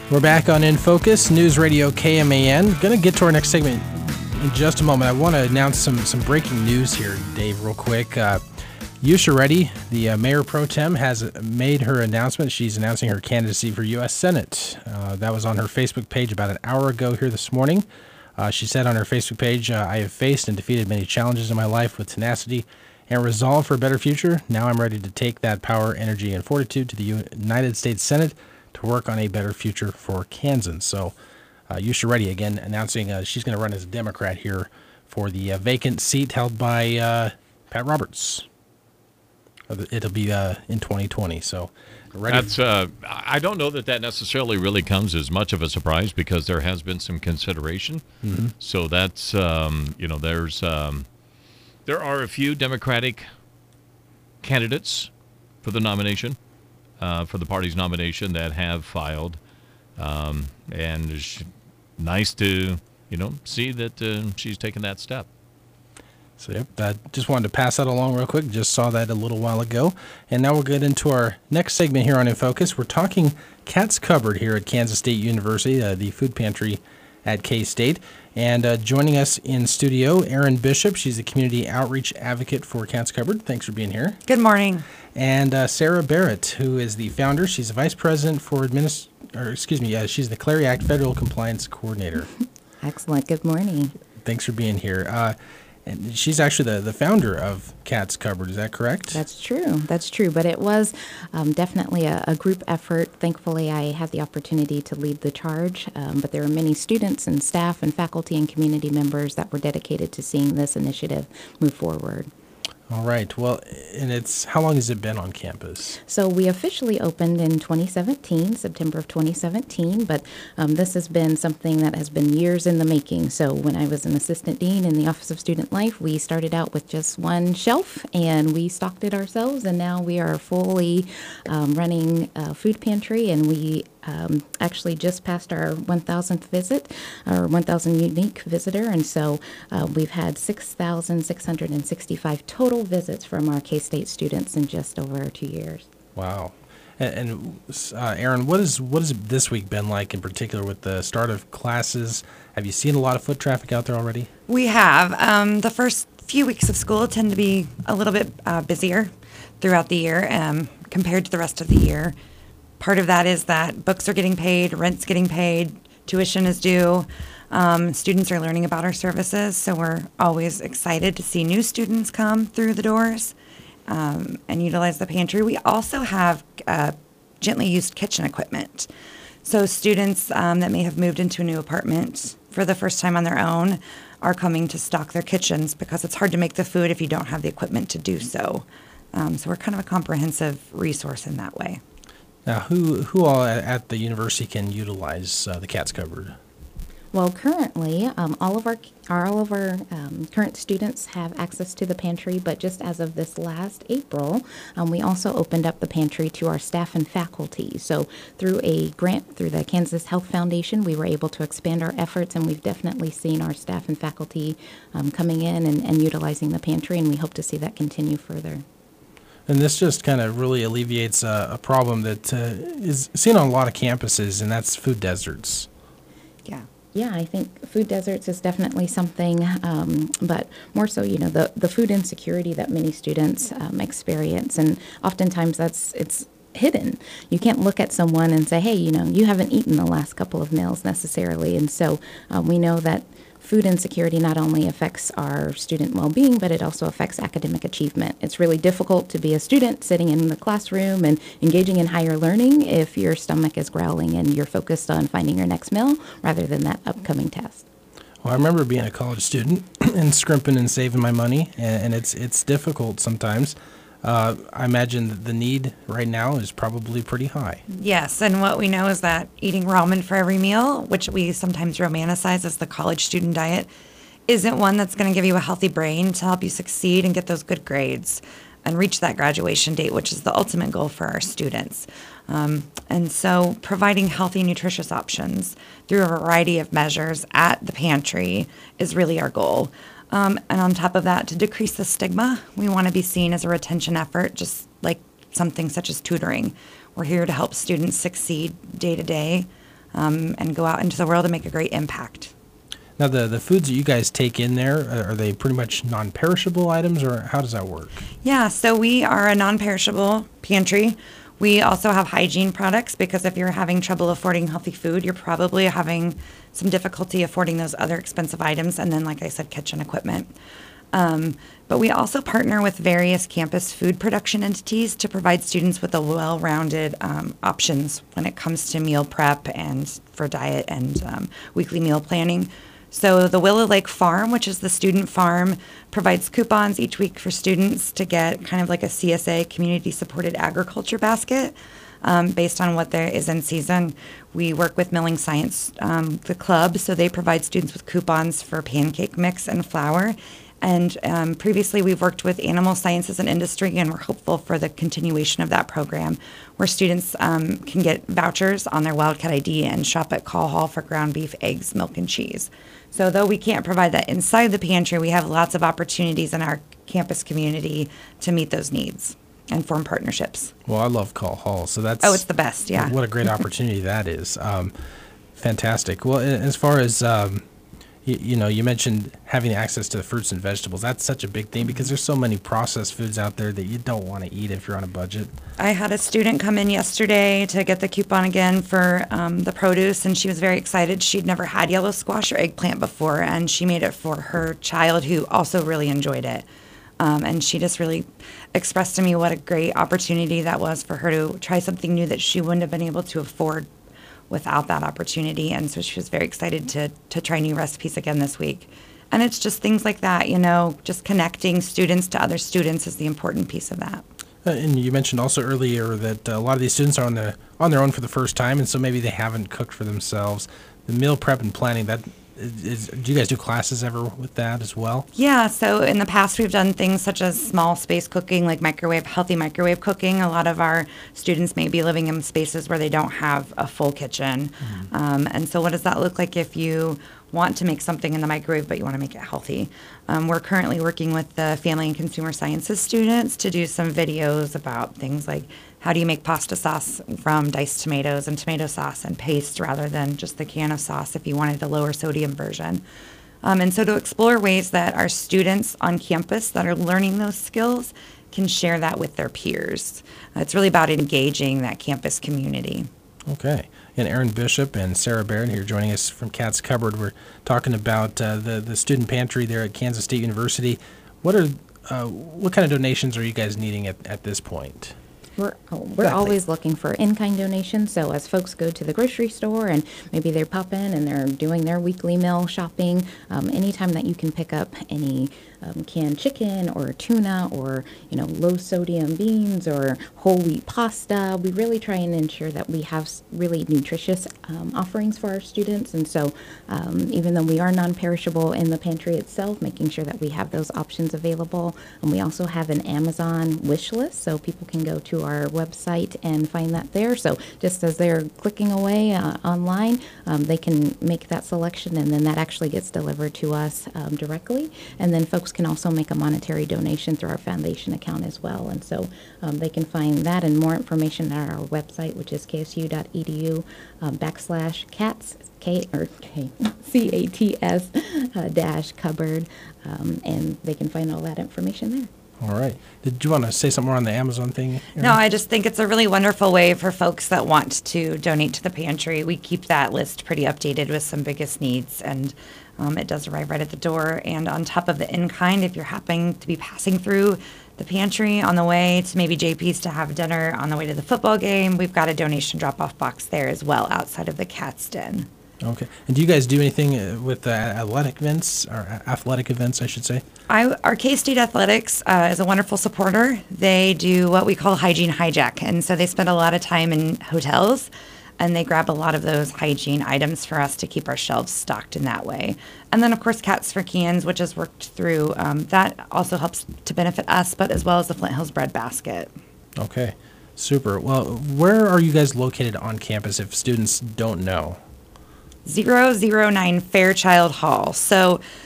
We're back on In Focus, News Radio KMAN. Going to get to our next segment in just a moment. I want to announce some breaking news here, Dave, real quick. Yusha Reddy, the Mayor Pro Tem, has made her announcement. She's announcing her candidacy for U.S. Senate. That was on her Facebook page about an hour ago here this morning. She said on her Facebook page, I have faced and defeated many challenges in my life with tenacity and resolve for a better future. Now I'm ready to take that power, energy, and fortitude to the United States Senate to work on a better future for Kansans. So Yusha Reddy, again, announcing she's going to run as a Democrat here for the vacant seat held by Pat Roberts. It'll be in 2020. So that's I don't know that necessarily really comes as much of a surprise because there has been some consideration. Mm-hmm. So that's there are a few Democratic candidates for the nomination, for the party's nomination that have filed, and it's nice to see that she's taken that step. So, yep, just wanted to pass that along real quick. Just saw that a little while ago. And now we'll get into our next segment here on In Focus. We're talking Cat's Cupboard here at Kansas State University, the food pantry at K-State. And joining us in studio, Erin Bishop. She's the community outreach advocate for Cat's Cupboard. Thanks for being here. Good morning. And Sarah Barrett, who is the founder. She's the vice president for she's the Clery Act Federal Compliance Coordinator. Excellent. Good morning. Thanks for being here. And she's actually the founder of Cat's Cupboard. Is that correct? That's true. But it was definitely a group effort. Thankfully, I had the opportunity to lead the charge. But there are many students and staff and faculty and community members that were dedicated to seeing this initiative move forward. All right. Well, and how long has it been on campus? So we officially opened in 2017, September of 2017, but this has been something that has been years in the making. So when I was an assistant dean in the Office of Student Life, we started out with just one shelf and we stocked it ourselves, and now we are fully running a food pantry, and we actually just passed our 1,000th visit, our 1,000 unique visitor, and so we've had 6,665 total visits from our K-State students in just over 2 years. Wow. And Erin, what has this week been like in particular with the start of classes? Have you seen a lot of foot traffic out there already? We have. The first few weeks of school tend to be a little bit busier throughout the year compared to the rest of the year. Part of that is that books are getting paid, rent's getting paid, tuition is due. Students are learning about our services, so we're always excited to see new students come through the doors and utilize the pantry. We also have gently used kitchen equipment. So students that may have moved into a new apartment for the first time on their own are coming to stock their kitchens because it's hard to make the food if you don't have the equipment to do so. So we're kind of a comprehensive resource in that way. Now, who all at the university can utilize the Cat's Cupboard? Well, currently, all of our current students have access to the pantry, but just as of this last April, we also opened up the pantry to our staff and faculty. So through a grant through the Kansas Health Foundation, we were able to expand our efforts, and we've definitely seen our staff and faculty coming in and utilizing the pantry, and we hope to see that continue further. And this just kind of really alleviates a problem that is seen on a lot of campuses, and that's food deserts. Yeah, I think food deserts is definitely something, but more so, the food insecurity that many students experience, and oftentimes it's hidden. You can't look at someone and say, hey, you haven't eaten the last couple of meals necessarily, and so we know that food insecurity not only affects our student well-being, but it also affects academic achievement. It's really difficult to be a student sitting in the classroom and engaging in higher learning if your stomach is growling and you're focused on finding your next meal rather than that upcoming test. Well, I remember being a college student and scrimping and saving my money, and it's difficult sometimes. I imagine the need right now is probably pretty high. Yes, and what we know is that eating ramen for every meal, which we sometimes romanticize as the college student diet, isn't one that's going to give you a healthy brain to help you succeed and get those good grades and reach that graduation date, which is the ultimate goal for our students. And so providing healthy, nutritious options through a variety of measures at the pantry is really our goal. And on top of that, to decrease the stigma, we want to be seen as a retention effort, just like something such as tutoring. We're here to help students succeed day to day. and go out into the world and make a great impact. Now, the foods that you guys take in there, are they pretty much non-perishable items, or how does that work? Yeah, so we are a non-perishable pantry. We also have hygiene products because if you're having trouble affording healthy food, you're probably having some difficulty affording those other expensive items. And then, like I said, kitchen equipment. But we also partner with various campus food production entities to provide students with a well-rounded options when it comes to meal prep and for diet and weekly meal planning. So the Willow Lake Farm, which is the student farm, provides coupons each week for students to get kind of like a CSA, community-supported agriculture basket, based on what there is in season. We work with Milling Science, the club, so they provide students with coupons for pancake mix and flour. And previously, we've worked with Animal Sciences and Industry, and we're hopeful for the continuation of that program, where students can get vouchers on their Wildcat ID and shop at Call Hall for ground beef, eggs, milk, and cheese. So though we can't provide that inside the pantry, we have lots of opportunities in our campus community to meet those needs and form partnerships. Well, I love Call Hall, so that's... Oh, it's the best, yeah. What a great opportunity that is. Fantastic. Well, as far as... you mentioned having access to fruits and vegetables. That's such a big thing because there's so many processed foods out there that you don't want to eat if you're on a budget. I had a student come in yesterday to get the coupon again for the produce, and she was very excited. She'd never had yellow squash or eggplant before, and she made it for her child who also really enjoyed it. And she just really expressed to me what a great opportunity that was for her to try something new that she wouldn't have been able to afford without that opportunity. And so she was very excited to try new recipes again this week. And it's just things like that, just connecting students to other students is the important piece of that. And you mentioned also earlier that a lot of these students are on their own for the first time, and so maybe they haven't cooked for themselves. The meal prep and planning, do you guys do classes ever with that as well? Yeah, so in the past we've done things such as small space cooking, like healthy microwave cooking. A lot of our students may be living in spaces where they don't have a full kitchen. Mm-hmm. And so what does that look like if you want to make something in the microwave but you want to make it healthy? We're currently working with the Family and Consumer Sciences students to do some videos about things like how do you make pasta sauce from diced tomatoes and tomato sauce and paste rather than just the can of sauce if you wanted a lower sodium version. And so to explore ways that our students on campus that are learning those skills can share that with their peers. It's really about engaging that campus community. Okay. And Erin Bishop and Sarah Barrett here joining us from Cat's Cupboard. We're talking about the student pantry there at Kansas State University. What kind of donations are you guys needing at this point? We're always looking for in-kind donations. So as folks go to the grocery store and maybe they pop in and they're doing their weekly meal shopping, anytime that you can pick up any canned chicken or tuna or low sodium beans or whole wheat pasta, we really try and ensure that we have really nutritious offerings for our students. And so even though we are non-perishable in the pantry itself, making sure that we have those options available. And we also have an Amazon wish list, so people can go to our website and find that there. So just as they're clicking away online, they can make that selection, and then that actually gets delivered to us directly. And then folks can also make a monetary donation through our foundation account as well. And so they can find that and more information at our website, which is ksu.edu/cats, CATS dash cupboard, and they can find all that information there. All right. Did you want to say something more on the Amazon thing, Erin? No, I just think it's a really wonderful way for folks that want to donate to the pantry. We keep that list pretty updated with some biggest needs, and it does arrive right at the door. And on top of the in-kind, if you're happening to be passing through the pantry on the way to maybe JP's to have dinner on the way to the football game, we've got a donation drop-off box there as well outside of the Cat's Den. Okay. And do you guys do anything with athletic events, I should say? Our K-State Athletics is a wonderful supporter. They do what we call hygiene hijack. And so they spend a lot of time in hotels, and they grab a lot of those hygiene items for us to keep our shelves stocked in that way. And then, of course, Cats for Cans, which has worked through, that also helps to benefit us, but as well as the Flint Hills Bread Basket. Okay. Super. Well, where are you guys located on campus if students don't know? 009 Fairchild Hall. So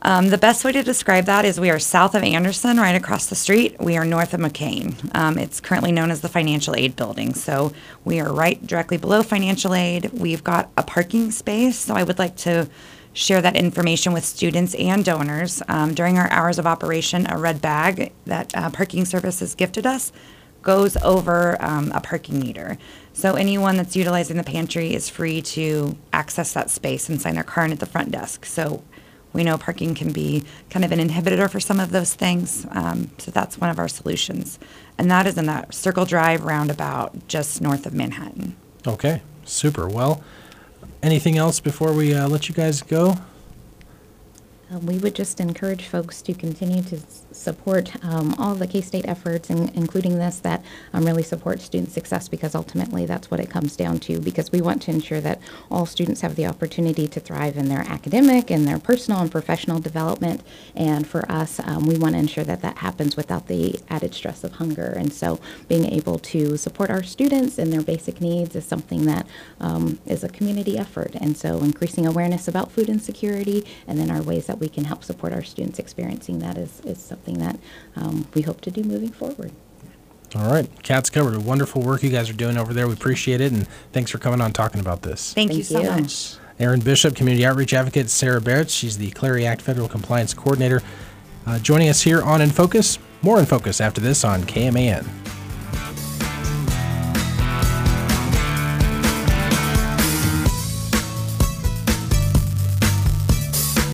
The best way to describe that is we are south of Anderson, right across the street. We are north of McCain. It's currently known as the Financial Aid Building. So we are right directly below Financial Aid. We've got a parking space. So I would like to share that information with students and donors. During our hours of operation, a red bag that Parking Services gifted us goes over a parking meter. So anyone that's utilizing the pantry is free to access that space and sign their card at the front desk. So we know parking can be kind of an inhibitor for some of those things. So that's one of our solutions. And that is in that Circle Drive roundabout just north of Manhattan. Okay, super. Well, anything else before we let you guys go? We would just encourage folks to continue to support all the K-State efforts, including this, that really support student success, because ultimately that's what it comes down to, because we want to ensure that all students have the opportunity to thrive in their academic and their personal and professional development. And for us, we want to ensure that that happens without the added stress of hunger. And so being able to support our students in their basic needs is something that is a community effort. And so increasing awareness about food insecurity, and then our ways that we can help support our students experiencing that is something that we hope to do moving forward. All right. Kat's covered. Wonderful work you guys are doing over there. We appreciate it, and thanks for coming on talking about this. Thank you so much. Erin Bishop, Community Outreach Advocate. Sarah Barrett, she's the Clery Act Federal Compliance Coordinator, joining us here on In Focus. More In Focus after this on KMAN.